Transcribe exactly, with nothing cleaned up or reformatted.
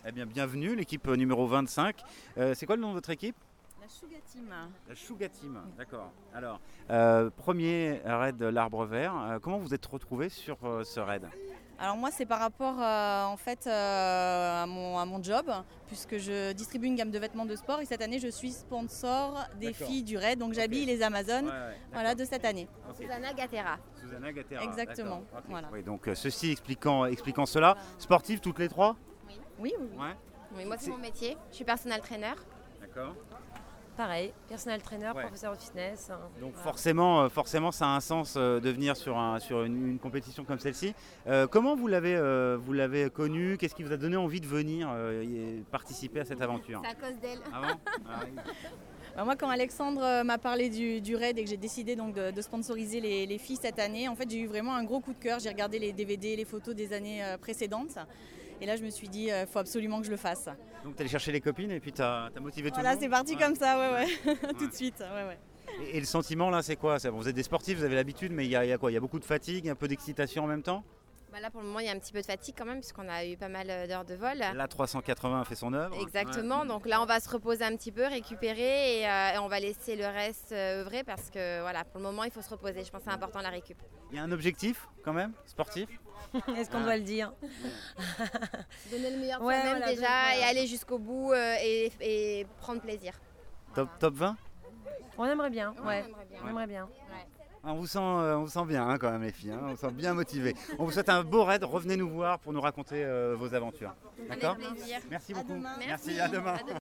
Eh bien, bienvenue, l'équipe numéro vingt-cinq. Euh, c'est quoi le nom de votre équipe? La Shuga Team. La Shuga Team, d'accord. Alors, euh, premier raid de l'Arbre Vert. Euh, comment vous êtes retrouvés sur euh, ce raid? Alors moi c'est par rapport euh, en fait euh, à, mon, à mon job, puisque je distribue une gamme de vêtements de sport et cette année je suis sponsor des D'accord. filles du raid, donc j'habille Ok. les Amazones Ouais, ouais, voilà, de cette année. Ok. Susanna Gatera. Susanna Gatera. Exactement, d'accord, ok. voilà. Oui, donc euh, ceci expliquant, expliquant cela. Sportives toutes les trois? Oui, oui, oui. Ouais. Oui, moi c'est C'est- mon métier. Je suis personal trainer. D'accord. Pareil, personal trainer, Ouais. professeur de fitness. hein. Donc Voilà. forcément, euh, forcément, ça a un sens euh, de venir sur, un, sur une, une compétition comme celle-ci. Euh, comment vous l'avez, euh, vous l'avez connu? Qu'est-ce qui vous a donné envie de venir euh, y- participer à cette aventure? C'est à cause d'elle. Ah bon? Ah oui. Alors moi quand Alexandre euh, m'a parlé du, du raid et que j'ai décidé donc de, de sponsoriser les, les filles cette année, en fait j'ai eu vraiment un gros coup de cœur. J'ai regardé les D V D, les photos des années euh, précédentes. Et là je me suis dit, il faut absolument que je le fasse. Donc tu allé chercher les copines et puis tu as motivé tout le Voilà, monde? c'est parti Ouais. comme ça, ouais, ouais. Ouais. Tout de suite, ouais, ouais. Et, et le sentiment là, c'est quoi? C'est- Vous êtes des sportifs, vous avez l'habitude, mais il y, a- il y a quoi? Il y a beaucoup de fatigue, un peu d'excitation en même temps? Bah là pour le moment il y a un petit peu de fatigue quand même puisqu'on a eu pas mal euh, d'heures de vol. Là, trois cent quatre-vingts a fait son œuvre. Exactement, Ouais. donc là on va se reposer un petit peu, récupérer et, euh, et on va laisser le reste euh, œuvrer parce que voilà, pour le moment il faut se reposer, je pense que c'est important la récup. Il y a un objectif quand même, sportif? Est-ce qu'on Ah. doit le dire? Donner le meilleur de Ouais, soi-même voilà, déjà donc, et voilà. aller jusqu'au bout euh, et, et prendre plaisir. Top, top vingt? On aimerait bien, Ouais, ouais. on aimerait bien. On aimerait bien. Ah, On vous sent, euh, on vous sent bien hein, quand même les filles, hein, on vous sent bien motivés. On vous souhaite un beau raid, revenez nous voir pour nous raconter euh, vos aventures. D'accord? Avec plaisir. Merci À beaucoup. demain. Merci, à demain. À demain.